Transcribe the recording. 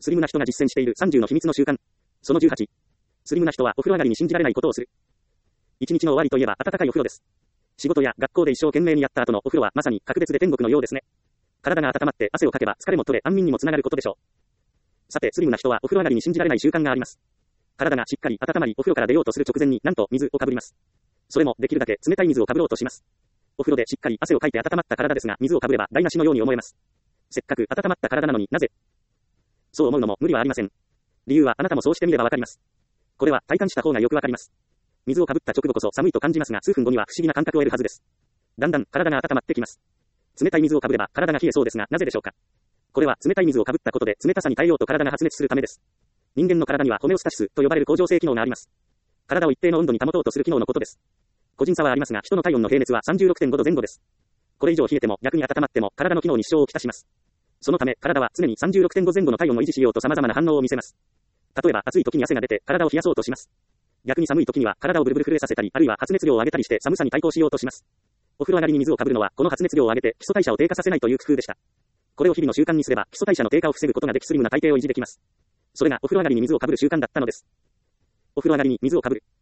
スリムな人が実践している30の秘密の習慣。その18。スリムな人はお風呂上がりに信じられないことをする。一日の終わりといえば暖かいお風呂です。仕事や学校で一生懸命にやった後のお風呂はまさに格別で天国のようですね。体が温まって汗をかけば疲れも取れ安眠にもつながることでしょう。さて、スリムな人はお風呂上がりに信じられない習慣があります。体がしっかり温まりお風呂から出ようとする直前になんと水をかぶります。それもできるだけ冷たい水をかぶろうとします。お風呂でしっかり汗をかいて温まった体ですが水をかぶれば台無しのように思えます。せっかく温まった体なのになぜそう思うのも無理はありません。理由はあなたもそうしてみればわかります。これは体感した方がよくわかります。水をかぶった直後こそ寒いと感じますが数分後には不思議な感覚を得るはずです。だんだん体が温まってきます。冷たい水をかぶれば体が冷えそうですがなぜでしょうか。これは冷たい水をかぶったことで冷たさに耐えようと体が発熱するためです。人間の体にはホメオスタシスと呼ばれる恒常性機能があります。体を一定の温度に保とうとする機能のことです。個人差はありますが人の体温の平熱は 36.5 度前後です。これ以上冷えても逆に温まっても体の機能に支障をきたします。そのため体は常に 36.5 前後の体温を維持しようと様々な反応を見せます。例えば暑い時に汗が出て体を冷やそうとします。逆に寒い時には体をブルブル震えさせたりあるいは発熱量を上げたりして寒さに対抗しようとします。お風呂上がりに水をかぶるのはこの発熱量を上げて基礎代謝を低下させないという工夫でした。これを日々の習慣にすれば基礎代謝の低下を防ぐことができスリムな体型を維持できます。それがお風呂上がりに水をかぶる習慣だったのです。お風呂上がりに水をかぶる。